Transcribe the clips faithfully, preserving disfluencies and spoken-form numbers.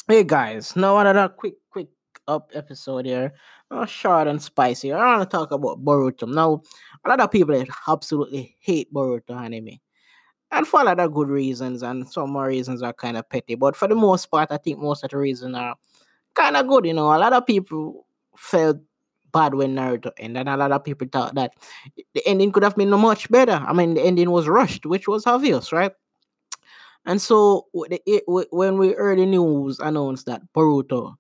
Hey guys, now another quick, quick up episode here. Uh, short and spicy. I want to talk about Boruto. Now, a lot of people absolutely hate Boruto anime, and for a lot of good reasons, and some more reasons are kind of petty. But for the most part, I think most of the reasons are kind of good. You know, a lot of people felt bad when Naruto ended, and a lot of people thought that the ending could have been much better. I mean, the ending was rushed, which was obvious, right? And so w- the- it- w- when we heard the news announced that Boruto,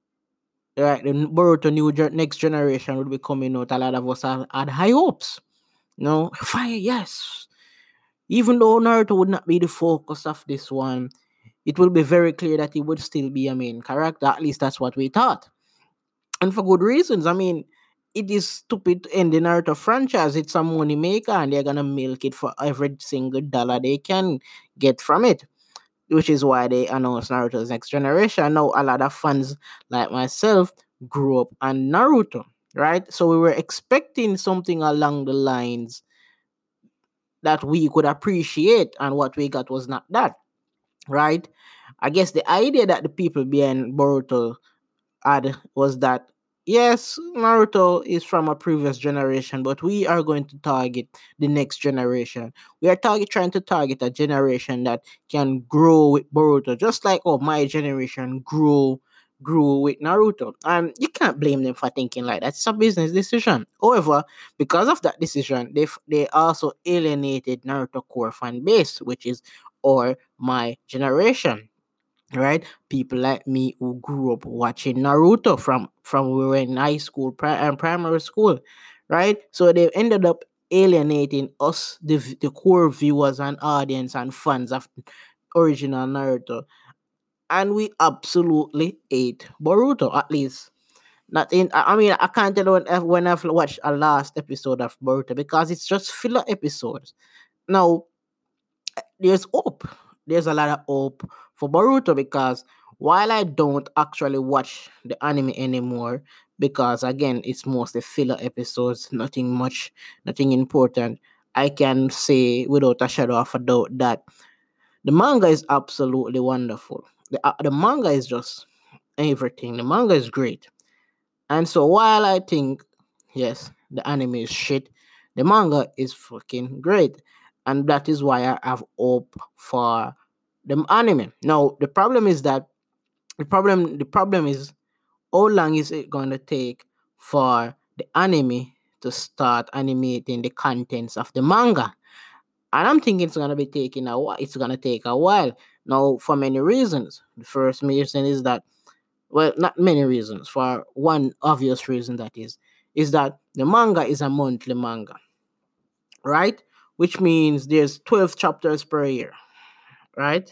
right, the n- Boruto new gen- next generation would be coming out, a lot of us had, had high hopes. You know, fine, yes. Even though Naruto would not be the focus of this one, it will be very clear that he would still be a main character. At least that's what we thought, and for good reasons. I mean, it is stupid to end the Naruto franchise. It's a money maker, and they're gonna milk it for every single dollar they can get from it, which is why they announced Naruto's next generation. Now, a lot of fans like myself grew up on Naruto, right? So we were expecting something along the lines that we could appreciate, and what we got was not that, right? I guess the idea that the people behind Boruto had was that yes, Naruto is from a previous generation, but we are going to target the next generation. We are target trying to target a generation that can grow with Boruto, just like oh my generation grew grew with Naruto. And you can't blame them for thinking like that. It's a business decision. However, because of that decision, they f- they also alienated Naruto core fan base, which is or my generation, right? People like me who grew up watching Naruto from from we were in high school pri- and primary school, right? So they ended up alienating us, the v- the core viewers and audience and fans of original Naruto, and we absolutely ate Boruto. At least not in. I I mean, I can't tell when I've- when I've watched a last episode of Boruto because it's just filler episodes. Now there's hope. There's a lot of hope for Boruto because while I don't actually watch the anime anymore, because again it's mostly filler episodes, nothing much, nothing important, I can say without a shadow of a doubt that the manga is absolutely wonderful. The, uh, the manga is just everything. The manga is great. And so while I think, yes, the anime is shit, the manga is fucking great. And that is why I have hope for the anime. Now the problem is that the problem the problem is how long is it gonna take for the anime to start animating the contents of the manga? And I'm thinking it's gonna be taking a while. It's gonna take a while. Now for many reasons. The first reason is that well, not many reasons. For one obvious reason, that is, is that the manga is a monthly manga, right? Which means there's twelve chapters per year, right?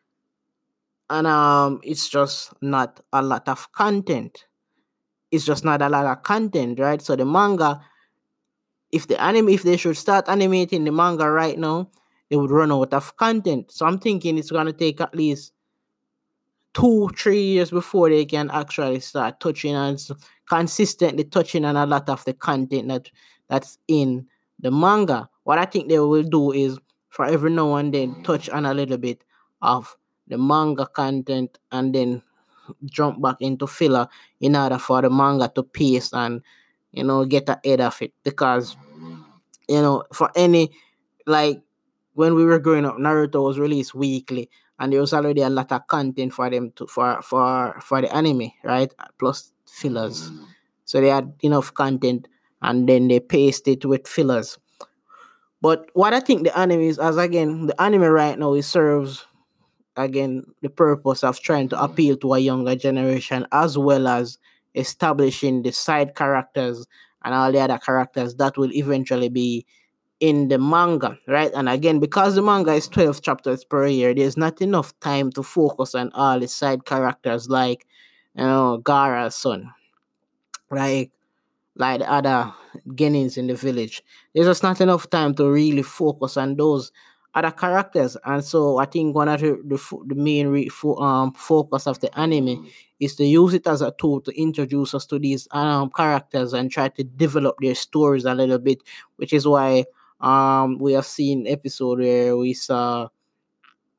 And um, it's just not a lot of content. It's just not a lot of content, right? So the manga, if the anime, if they should start animating the manga right now, they would run out of content. So I'm thinking it's gonna take at least two, three years before they can actually start touching on s- consistently touching on a lot of the content that that's in the manga. What I think they will do is for every now and then touch on a little bit of the manga content and then jump back into filler in order for the manga to pace and you know get ahead of it because you know for any like when we were growing up, Naruto was released weekly, and there was already a lot of content for them to for for for the anime, right? Plus fillers, so they had enough content, and then they paced it with fillers. But what I think the anime is, as again, the anime right now it serves again the purpose of trying to appeal to a younger generation as well as establishing the side characters and all the other characters that will eventually be in the manga, right? And again, because the manga is twelve chapters per year, there's not enough time to focus on all the side characters like, you know, Gara's son, like, like the other Genins in the village. There's just not enough time to really focus on those other characters. And so I think one of the, the, fo- the main re, fo, um, focus of the anime is to use it as a tool to introduce us to these um, characters and try to develop their stories a little bit, which is why um, we have seen episode where we saw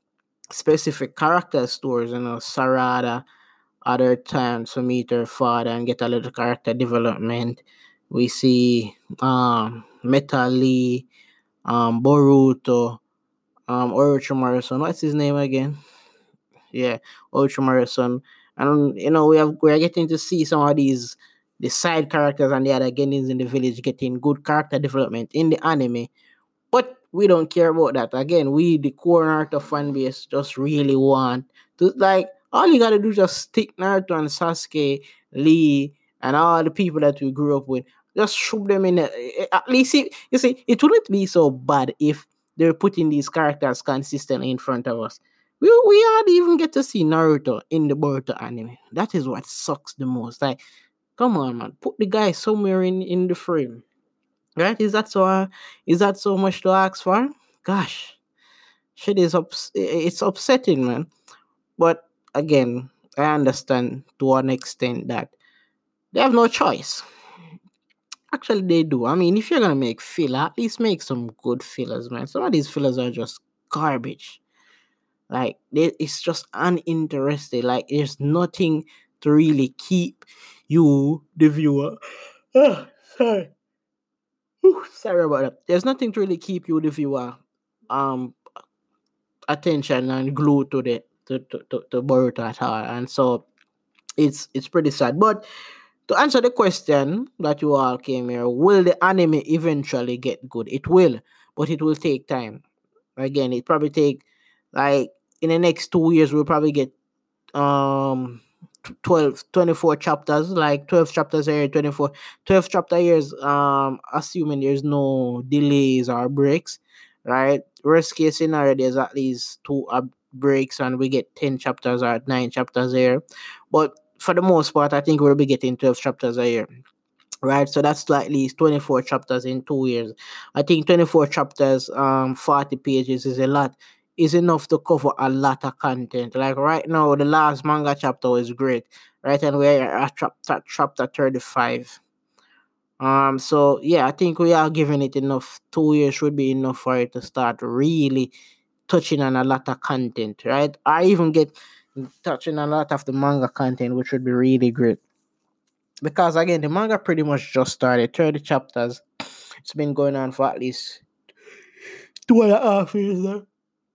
specific character stories, you know, Sarada, other times to meet her father and get a little character development. We see um Metal Lee, um Boruto, um Orochimaru. What's his name again? Yeah, Orochimaru. And you know, we have we're getting to see some of these the side characters and the other Genins in the village getting good character development in the anime. But we don't care about that. Again, we the core Naruto fan base just really want to, like, all you gotta do is just stick Naruto and Sasuke, Lee, and all the people that we grew up with. Just shoot them in the, at least see, you see, it wouldn't be so bad if they're putting these characters consistently in front of us. We we hardly even get to see Naruto in the Boruto anime. That is what sucks the most. Like, come on, man, put the guy somewhere in in the frame. Right? Is that so? Uh, is that so much to ask for? Gosh, shit is ups- it's upsetting, man. But again, I understand to an extent that they have no choice. Actually, they do. I mean, if you're gonna make filler, at least make some good fillers, man. Some of these fillers are just garbage. Like, they, it's just uninteresting. Like, there's nothing to really keep you, the viewer. Oh, sorry. Whew, sorry about that. There's nothing to really keep you, the viewer, um, attention and glued to the to, to, to, to Boruto at all. And so it's it's pretty sad. But to answer the question that you all came here, will the anime eventually get good? It will, but it will take time. Again, it probably take, like, in the next two years we'll probably get um tw- twelve twenty-four chapters, like twelve chapters a year, twenty-four twelve chapter years, um assuming there's no delays or breaks, right? Worst case scenario, there's at least two uh, breaks and we get ten chapters or nine chapters a year. But for the most part, I think we'll be getting twelve chapters a year, right? So that's like at least twenty-four chapters in two years. I think twenty-four chapters, um forty pages is a lot, is enough to cover a lot of content. Like right now, the last manga chapter was great, right? And we're at chapter chapter thirty-five. Um so yeah, I think we are giving it enough. Two years should be enough for it to start really touching on a lot of content, right? I even get touching a lot of the manga content, which would be really great. Because again, the manga pretty much just started. thirty chapters. It's been going on for at least two and a half years now.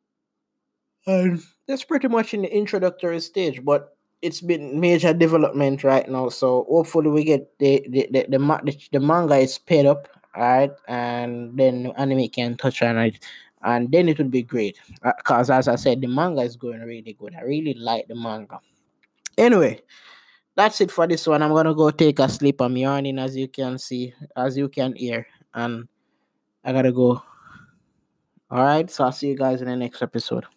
And that's pretty much in the introductory stage, but it's been major development right now. So hopefully we get the the the, the, ma- the, the manga is sped up, right? And then anime can touch on it. And then it would be great. Because as I said, the manga is going really good. I really like the manga. Anyway, that's it for this one. I'm gonna go take a sleep. I'm yawning, as you can see, as you can hear, and I gotta go. All right, so I'll see you guys in the next episode.